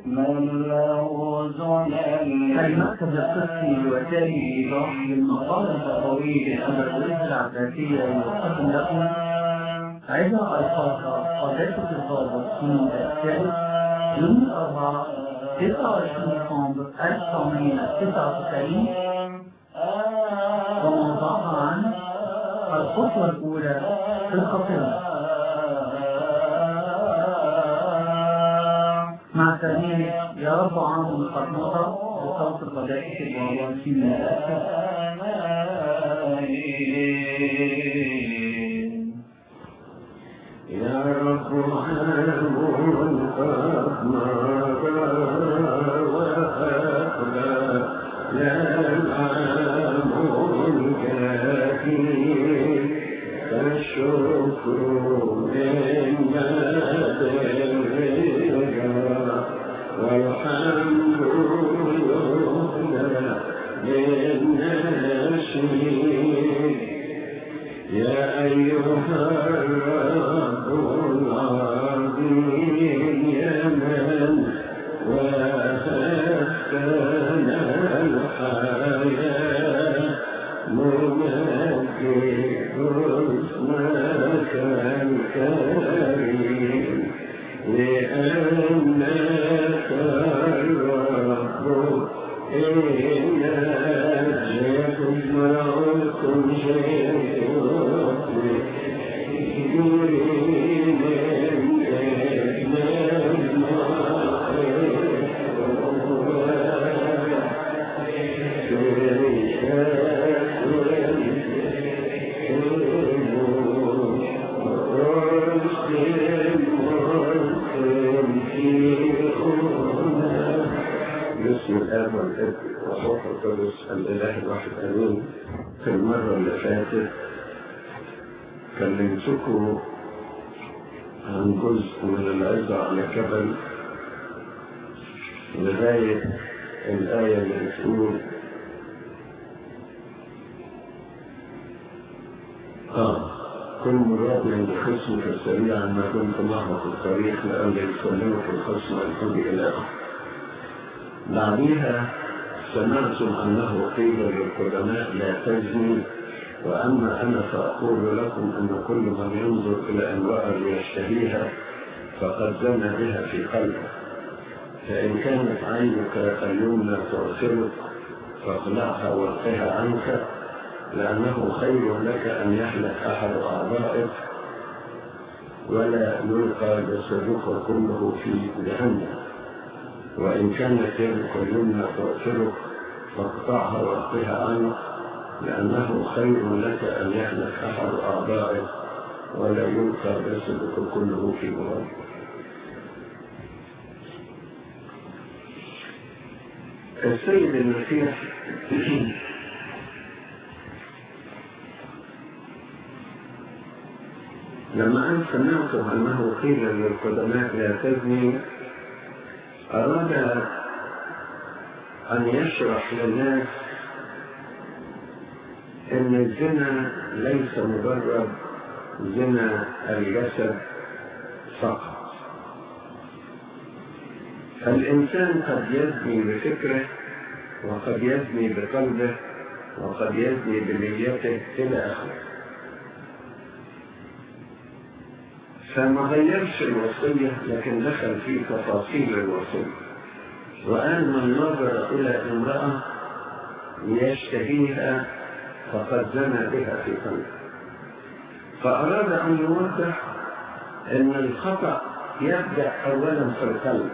المكتب القدسي وسائل الإيضاح للمقالة الطويلة الأمريكية العباسية يقدم لكم عدة ألفاظ قداسة الضابط من الثالث يوم الأربعاء 29 ديسمبر 1999 وموضوعها عن الخطوة الأولى في الخطيئة. مع ترنيمة يا رب عام قد مضى بصوت القداسة البابا شيمون. يا رب عام قد مضى وأقبل العام الكافي فالشكر مما والحمد لله للناشئين يا أيها الرب العظيم يا من وهبتنا الحياة نمجد اسمك الكريم لأنك الرب إنا يسمعكم باسم الآب والابن والروح القدس الإله الواحد آمين. في المرة اللي فاتت كلمتكم عن جزء من العظة على جبل لغاية الآية اللي بتقول كن مرابيا بخصمك سريعا ما كنت معه في الطريق لأن يسلمك الخصم الحب إلى بعدها سمعتم أنه قيل للقدماء لا تزني، وأما أنا فأقول لكم أن كل من ينظر إلى امرأة ليشتهيها فقد زنى بها في قلبه. فإن كانت عينك اليمنى تعثرك فاخلعها والقها عنك، لأنه خير لك أن يهلك أحد أعضائك ولا يلقى جسدك كله في جهنم. وإن كانت يدك اليمنى تعثرك فاقطعها والقها عنك، لأنه خير لك أن يهلك أحد أعضائك ولا يلقى جسدك كله في جهنم. السيد المسيح لما أن سمعتم أنه قيل للقدماء لا تزني أراد أن يشرح للناس أن الزنا ليس مجرد زنا الجسد فقط. الإنسان قد يزني بفكره وقد يزني بقلبه وقد يزني بنيته إلى آخره. فما غيرش الوصية لكن دخل في تفاصيل الوصية، وقال من نظر إلى امرأة يشتهيها فقد زنى بها في قلبه. فأراد أن يوضح أن الخطأ يبدأ أولا في القلب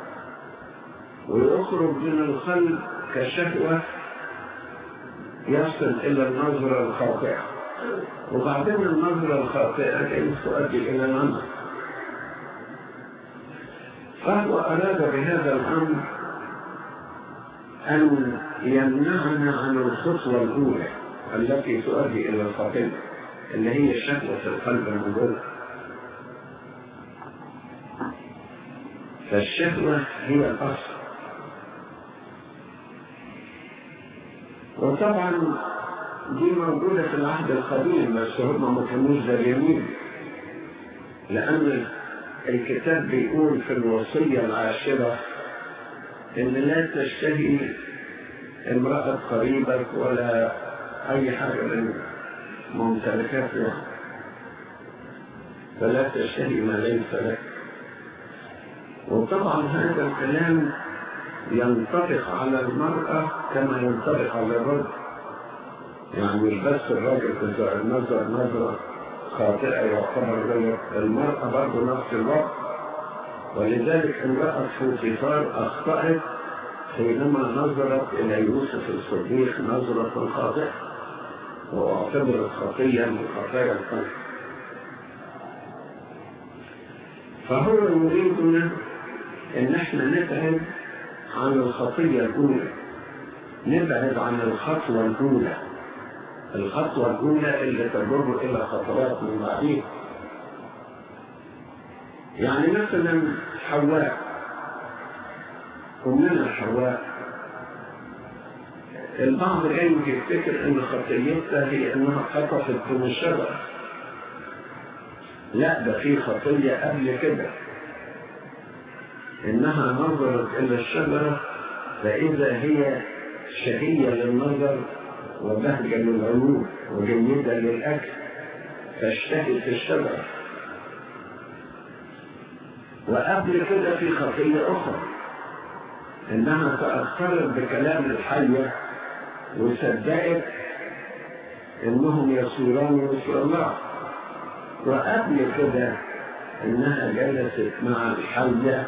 ويخرج من القلب كشهوة يصل إلى النظرة الخاطئة، وبعدين النظرة الخاطئة كيف تؤدي إلى العمل. فهو أراد بهذا الأمر أن يمنعنا عن الخطوة الأولى التي تؤدي إلى الخطيئة اللي هي شهوة القلب الموجودة. فالشهوة هي الأصل. وطبعا دي موجودة في العهد القديم بس هم ما كانوش زي اليمين، لأن الكتاب بيقول في الوصية العاشرة إن لا تشتهي امرأة قريبك ولا أي حاجة من ممتلكاتها، فلا تشتهي ما ليس لك. وطبعا هذا الكلام ينطبق على المرأة كما ينطبق على الرجل، يعني مش بس الرجل إذا نظرة خاطئة يعتبر غير، المرأة برضه نفس الوقت. ولذلك امرأة بوطيفار أخطأت حينما نظرت إلى يوسف الصديق نظرة خاطئة واعتبرت خطية من خطايا القلب. فهو يريدنا إن احنا نبعد عن الخطية الأولى، نبعد عن الخطوة الأولى، الخطوة الأولى اللي تجر إلى خطوات من بعدين. يعني مثلا حواء، أمنا حواء، البعض جاي يفتكر إن خطيتها هي إنها خطفت من الشجرة. لا، ده في خطية قبل كده، إنها نظرت إلى الشجرة فإذا هي شهية للنظر وبهجة للعيون وجيدة للأكل فاشتهت الشجرة. وقبل كده في خطية أخرى، إنها تأثرت بكلام الحية وصدقت إنهم يصيرون مثل الله. وقبل كده إنها جلست مع الحية،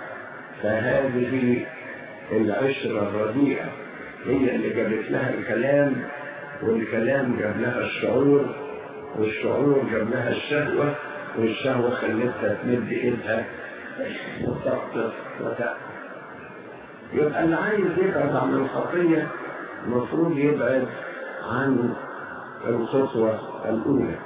فهذه العشرة الرديئة هي اللي جابت لها الكلام، والكلام جاب لها الشعور، والشعور جاب لها الشهوة، والشهوة خلتها تمد إيدها وتقطف وتأكل. يبقى اللي عايز يبعد عن الخطية المفروض يبعد عن الخطوة الأولى.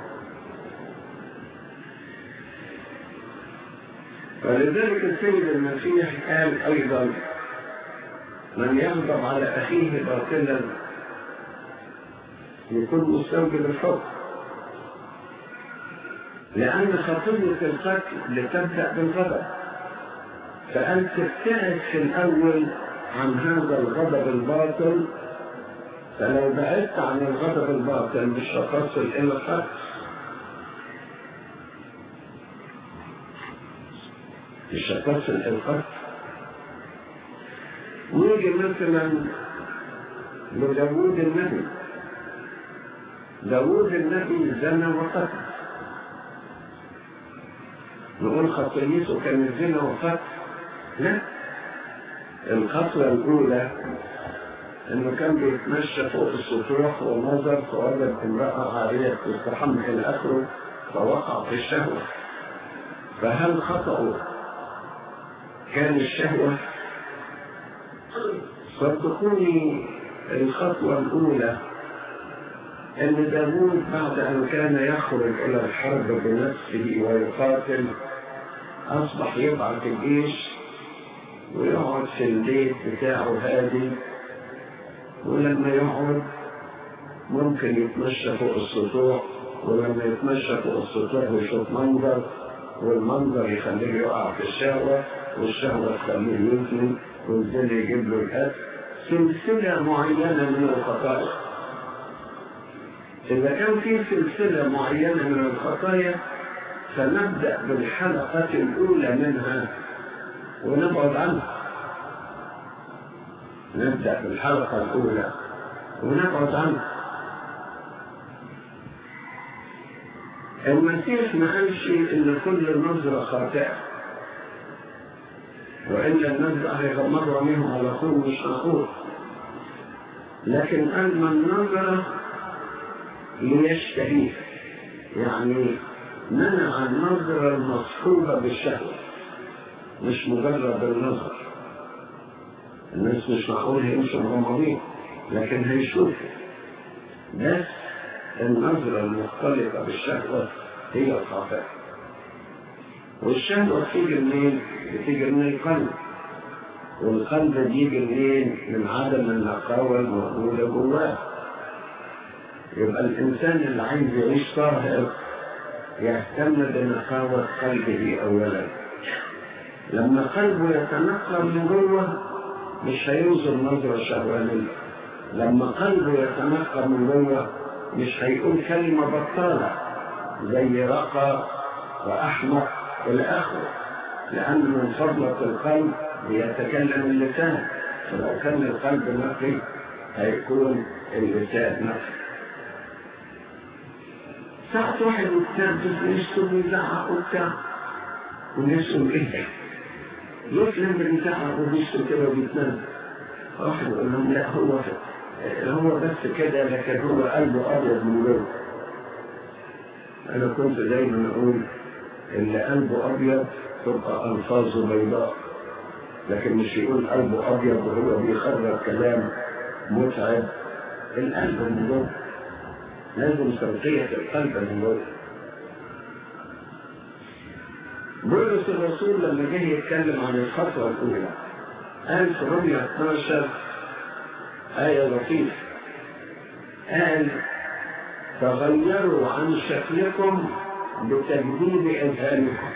فلذلك السيد المسيح قال أيضا: من يغضب على أخيه باطلا يكون مستوجب الحكم، لأن خطية القتل لتبدأ بالغضب، فأنت تبتعد في الأول عن هذا الغضب الباطل، فلو بعدت عن الغضب الباطل مش هتصل إلى القتل. مش هتصل إلى القتل. نيجي مثلا لداود النبي. داود النبي زنى وقتل، نقول خطيته كانت زنا وقتل؟ لا، الخطوة الأولى إنه كان بيتمشى فوق السطوح ونظر فوجد امرأة عارية تستحمل إلى آخره فوقع في الشهوة. فهل خطأه كان الشهوة؟ صدقوني الخطوة الأولى أن داود بعد أن كان يخرج إلى الحرب بنفسه ويقاتل أصبح يبعث الجيش ويقعد في البيت بتاعه هادي، ولما يقعد ممكن يتمشى فوق السطوح، ولما يتمشى فوق السطوح يشوف منظر، والمنظر يخليه يقع في الشهوة، والشهوة تخليه يزني، والزنا يجيب له الأكل. سلسلة معينة من الخطايا. إذا كان في سلسلة معينة من الخطايا فنبدأ بالحلقة الأولى منها ونبعد عنها. نبدأ بالحلقة الأولى ونبعد عنها. المسيح ما قالش إن كل نظرة خاطئة، وإلا النظرة هيغمضوا عليهم على طول مش معقول، لكن قال من نظر ليشتهيه، يعني منع النظرة المصحوبة بالشهوة، مش مجرد النظر. الناس مش معقول هيمشوا مغمضين، لكن هيشوفوا، بس النظرة المختلطة بالشهوة هي الخاطئة. والشهوة بتيجي منين؟ بتيجي من القلب، والقلب بيجي منين؟ من عدم النقاوة الموجودة جواه. يبقى الإنسان اللي عايز يعيش طاهر يهتم بنقاوة قلبه أولا. لما قلبه يتنقى من جوه مش هينظر نظرة شهوانية. لما قلبه يتنقى من جوه مش هيقول كلمة بطالة زي رقى وأحمق إلى آخره، لأن من فضلة القلب بيتكلم اللسان، فلو كان القلب نقي هيكون اللسان نقي. ساعة واحد يتنرفز ويسكن ويزعق وبتاع ونسأل إيه؟ يسلم بالمزعق ويسكن كده ويتنرفز. واحد يقول لهم لا هو بس كده، لكن هو قلبه أبيض من جوه. أنا كنت دايما أقول اللي قلبه أبيض تبقى ألفاظه بيضاء، لكن مش يقول قلبه أبيض وهو بيخرج كلام متعب. القلب من جوه لازم ترقية القلب من جوه. بولس الرسول لما جه يتكلم عن الخطوة الأولى قال في رمية 12 آية لطيفة، قال تغيروا عن شكلكم بتجديد أذهانكم.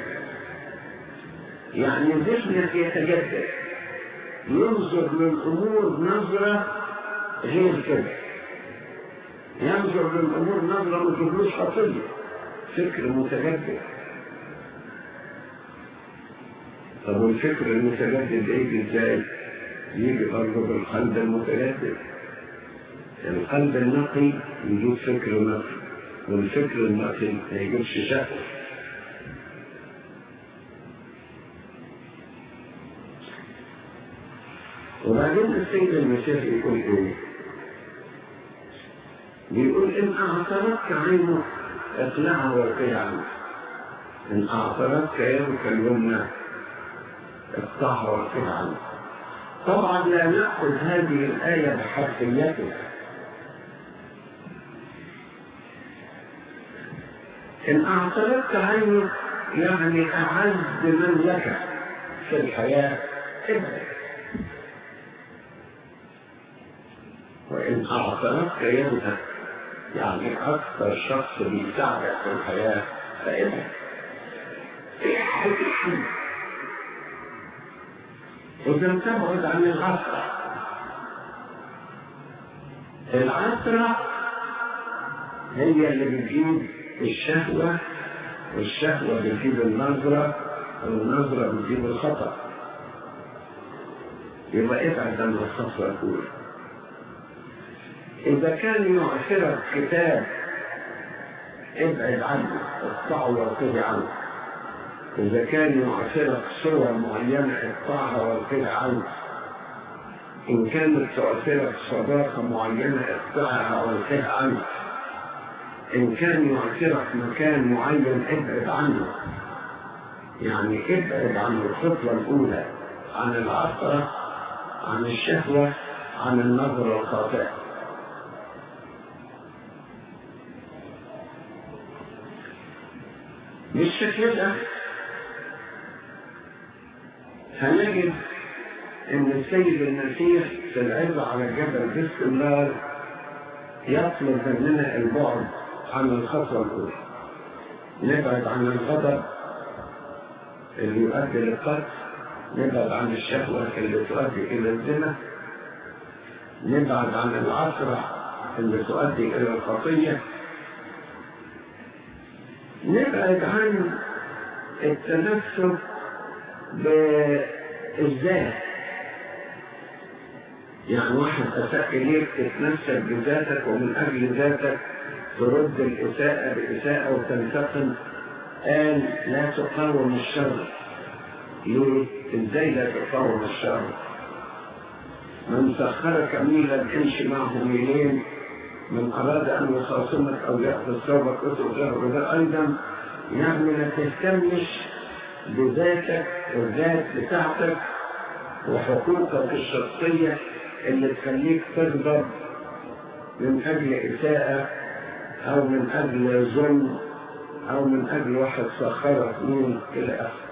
يعني ذهنك يتجدد، ينظر للأمور نظرة غير كده، ينظر للأمور نظرة ما تجيبلوش خطية، فكر متجدد. طب والفكر المتجدد يجي ازاي؟ يجي برضه بالقلب المتجدد. القلب النقي يجيب فكر نقي، والفكر النقي ما يجيبش شهوة. وبعدين السيد المسيح يقول ايه؟ بيقول إن أعترضك عينك اقلعها وارقيها عنك. إن أعترضك يدك اليمنى اقطعها وارقيها عنك. طبعا لا نأخذ هذه الآية بحرفيتها. إن أعترضك عينك يعني أعز من لك في الحياة ابعد. وإن أعترضك يدك يعني أكثر شخص بيساعدك في الحياة فإبعد. إذا تبعد عن العثرة. العثرة هي اللي بتجيب الشهوة، والشهوة بتجيب النظرة، والنظرة بتجيب الخطأ. يبقى ابعد عن الخطوة الأولى. إذا كان يعثرك كتاب ابعد عنه، اقطعه وارقيه عنه. إذا كان يعثرك صورة معينة اقطعها وارقيه عنه. إن كانت تعثرك صداقة معينة اقطعها وارقيه عنه. إن كان يعثرك مكان معين ابعد عنه. يعني ابعد عن الخطوة الأولى، عن العثرة، عن الشهوة، عن النظرة الخاطئة. بالشكل ده هنجد ان السيد المسيح في العظة على الجبل باستمرار يطلب مننا البعد عن الخطوة الأولى. نبعد عن الغضب اللي يؤدي للقتل، نبعد عن الشهوة اللي تؤدي إلى الزنا، نبعد عن العثرة اللي تؤدي إلى الخطية، نبعد عن التنفس بالذات. يعني واحد أساء إليك تتنفس بذاتك، ومن أجل ذاتك ترد الإساءة بإساءة وتنتقم. قال لا تقاوم الشر. ليه؟ إزاي لا تقاوم الشر؟ من سخرك ميلا امشي معه ميلين، من أراد أن يخاصمك أو يأخذ ثوبك اترك له ده أيضا. يعني ما تهتمش بذاتك والذات بتاعتك وحقوقك الشخصية اللي تخليك تغضب من أجل إساءة أو من أجل ظلم أو من أجل واحد سخرك من إلى آخره.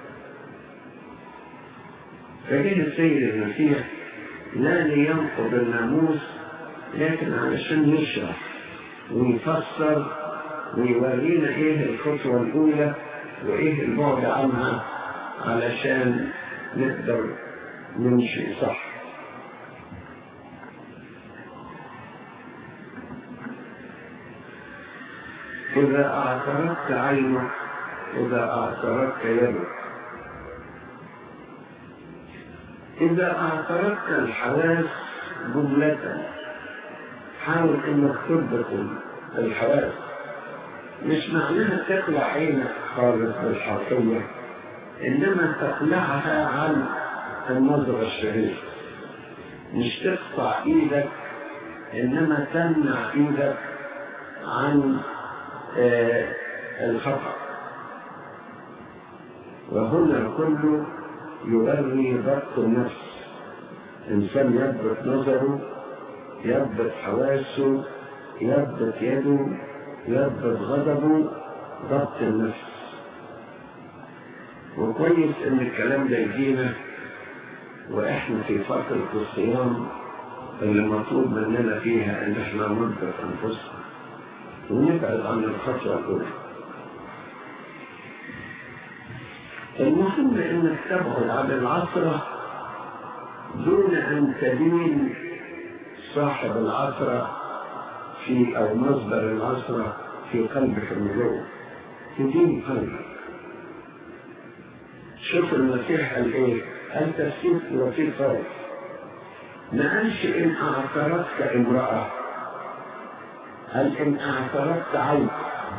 فجه السيد المسيح لا لينقض الناموس، لكن علشان يشرح ويفسر ويورينا ايه الخطوة الأولى وايه البعد عنها علشان نقدر نمشي صح. إذا أعترضت عينك، إذا أعترضت يدك، إذا أعترضت الحواس جملة، حاول إنك تضبط الحواس. مش معناها تقلع عينك خالص بالحرفية، إنما تقلعها عن النظرة الشريفة. مش تقطع إيدك، إنما تمنع إيدك عن الخطأ. وهنا الكل يوري ضبط النفس. إنسان يضبط نظره، يضبط حواسه، يضبط يده، يضبط غضبه، ضبط النفس. وكويس إن الكلام ده يجينا وإحنا في فترة الصيام اللي مطلوب مننا فيها إن إحنا نضبط أنفسنا ونبعد عن الخطوة الأولى. المهم إنك تبعد عن العثرة دون أن تدين صاحب العثرة في أو مصدر العثرة في قلبك من جوه. تدين قلبك. شوف المسيح قال إيه؟ قال تفسير لطيف خالص. ما قالش إن أعترضت امرأة، قال إن أعترضت عين.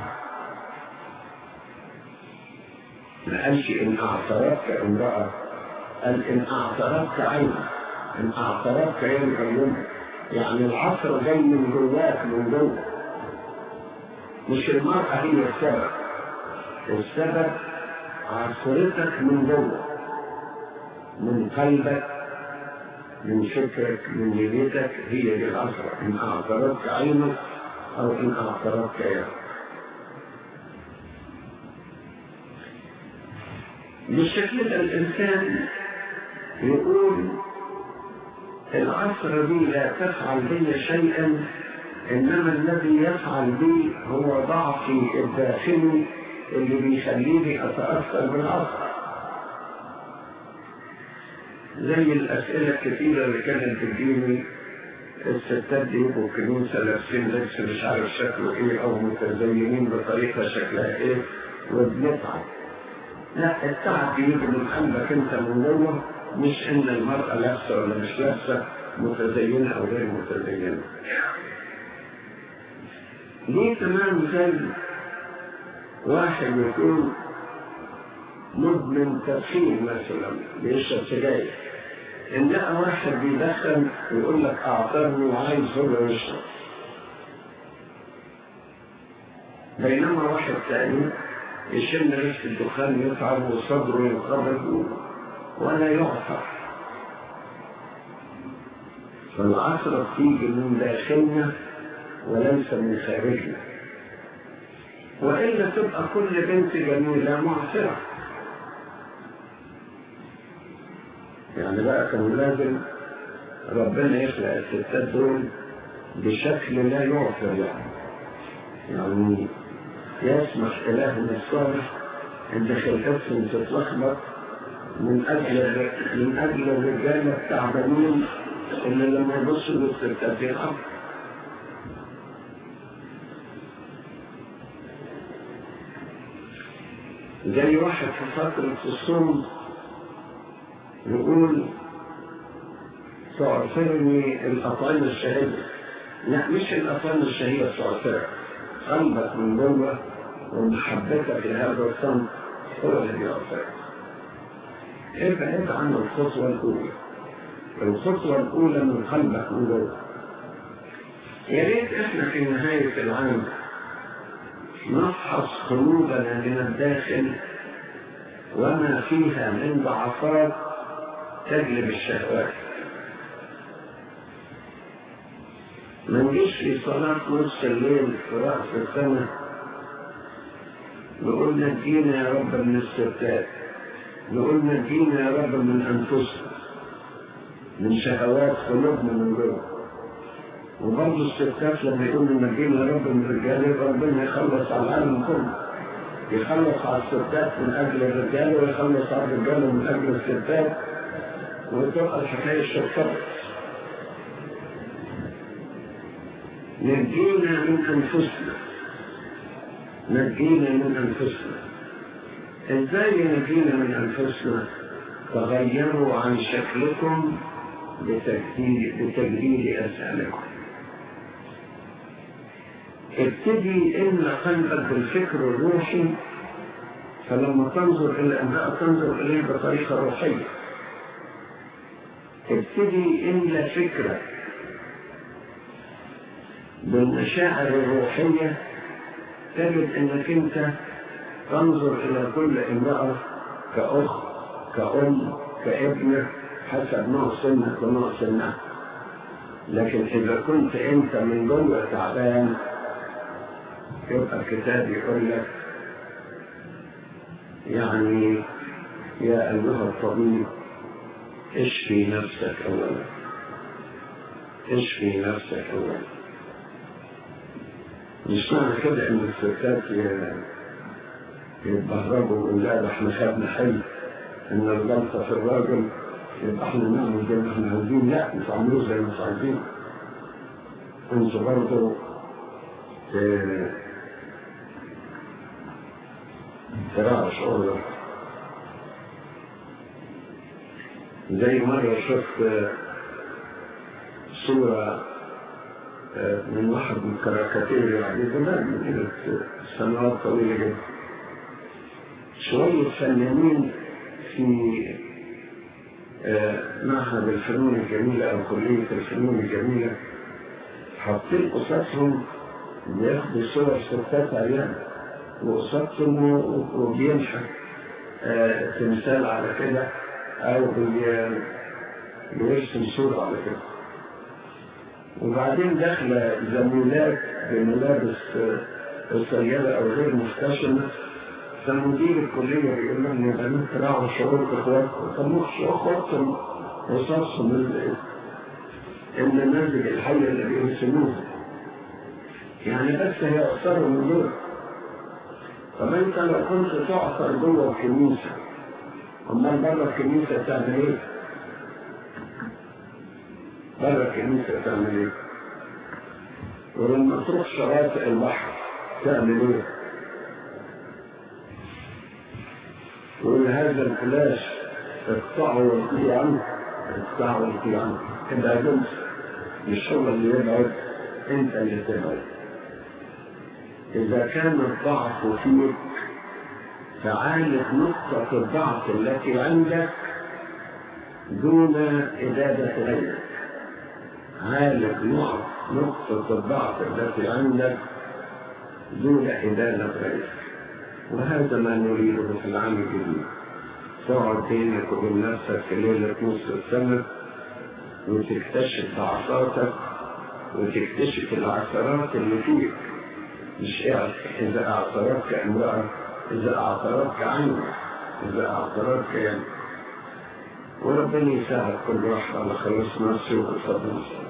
ما قالش إن أعترضت امرأة، قال إن أعترضت عين. إن أعترضت عين، يعني العصر جاي من جواك من جوه. مش المرأة هي السبب، السبب عصرتك من جوه، من قلبك، من فكرك، من نيتك. هي دي العصرة. إن أعترضت عينك أو إن أعترضت يدك. بالشكل ده الإنسان يقول العصر دي لا تفعل بي شيئا، إنما الذي يفعل بي هو ضعفي الداخلي اللي بيخليني أتأثر بالعصر. زي الأسئلة الكثيرة اللي كانت بتجيني، الستات دي يبقوا كنوسة لابسين لبس مش عارف شكله إيه أو متزينين بطريقة شكلها إيه وبنتعب. لا، التعب بيجي من قلبك أنت من جوه، مش إن المرأة لابسة ولا مش لابسة، متزينة أو غير متزينة. ليه كمان زي واحد يكون مدمن تدخين مثلا، بيشرب سجاير، إن لقى واحد بيدخن ويقول لك أعطرني وعايز هو يشرب، بينما واحد تاني يشم ريحة الدخان يتعب وصدره ينقبض ولا يعصر. فالعصر بتيجي من داخلنا وليس من خارجنا، وإلا تبقى كل بنت جميلة معصرة. يعني بقى كان لازم ربنا يخلق الستات دول بشكل لا يعصر، يعني يسمح إلهنا الصالح إن خلقتهم تتلخبط من أجل الرجال التعبانين اللي لما يبصوا للستات يلعبوا. زي واحد في فترة الصوم يقول تعصرني الأطعمة الشهية. لا، مش الأطعمة الشهية تعصرك، قلبك من جوه ومحبتك لهذا الصنف هو الذي يعصرك. ابعد عن الخطوة الأولى. الخطوة الأولى من قلبك من جوه. يا ريت احنا في نهاية العام نفحص قلوبنا من الداخل وما فيها من ضعفات تجلب الشهوات. ما نجيش في صلاة نصف الليل في رأس السنة نقول نجينا يا رب من الستات، نقول نجينا يا رب من أنفسنا، من شهوات قلوبنا من جوه. وبرضه الستات لما يقولوا نجينا يا رب من الرجال، ربنا يخلص على العالم كله، يخلص على الستات من أجل الرجال ويخلص على الرجال من أجل الستات، وتبقى الحكاية الشرطات. نجينا من أنفسنا، نجينا من أنفسنا. إزاي نجينا من أنفسنا؟ تغيروا عن شكلكم بتجديد أسئلتكم. ابتدي إن قلبك بالفكر الروحي، فلما تنظر إلى امرأة تنظر إليه بطريقة روحية. ابتدي إن فكرك بالمشاعر الروحية، تجد إنك أنت تنظر إلى كل امرأة كأخت، كأم، كابنة، حسب نوع سنك ونوع سنها. لكن إذا كنت أنت من جوه تعبان، يبقى الكتاب يقول لك يعني يا أيها الطبيب اشفي نفسك أولا، اشفي نفسك أولا. مش معنى كده إن الستات يتبهرجوا ويقولوا لا ده احنا خدنا حل إن الغلطة في الراجل يبقى احنا نعمل زي ما احنا عايزين. لا، مش عاملوه زي ما انتوا عايزين. انتوا برضه تراعوا شعورك. زي مرة شفت صورة من واحد من الكاريكاتير يعني زمان، من سنوات طويلة جدا، شوية فنانين في معهد الفنون الجميلة أو كلية الفنون الجميلة، حاطين قصصهم بياخدوا صور ستات عيان وقصصهم وبينشأ تمثال على كده أو بيرسم صورة على كده. وبعدين داخلة زميلات بملابس قصيرة أو غير محتشمة، فمدير الكلية بيقول لهم يا بنات راعوا شعور إخواتكم، فمش أخواتكم قصصهم النماذج الحية اللي بيرسموها، يعني بس هي أثر من دول. طب أنت لو كنت تعثر جوه الكنيسة، أمال بره الكنيسة تعمل إيه؟ بره الكنيسة تعمل إيه؟ ولما تروح شواطئ البحر تعمل إيه؟ يقول هذا الفلاش اقطعوا والقي عنه، اقطعوا والقي عنه. كده جنس، مش هو اللي يبعد، انت اللي تبعد. اذا كان الضعف فيك فعالج نقطة الضعف التي عندك دون إبادة غيرك. عالج نقطة الضعف التي عندك دون إبادة غيرك. وهذا ما نريده في العام الجديد. تقعد بينك وبين نفسك في ليلة نص السنة وتكتشف ضعفاتك وتكتشف العثرات اللي فيك. مش إذا أعثرتك امرأة، إذا أعثرتك عينك، إذا أعثرتك يعني. وربنا يساعد كل واحد على خلاص نفسه وفضل.